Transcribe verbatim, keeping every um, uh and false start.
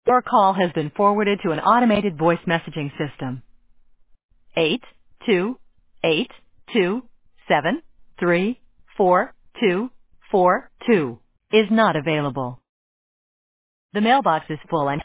Your call has been forwarded to an automated voice messaging system. Eight two eight two seven three four two four two is not available. The mailbox is full and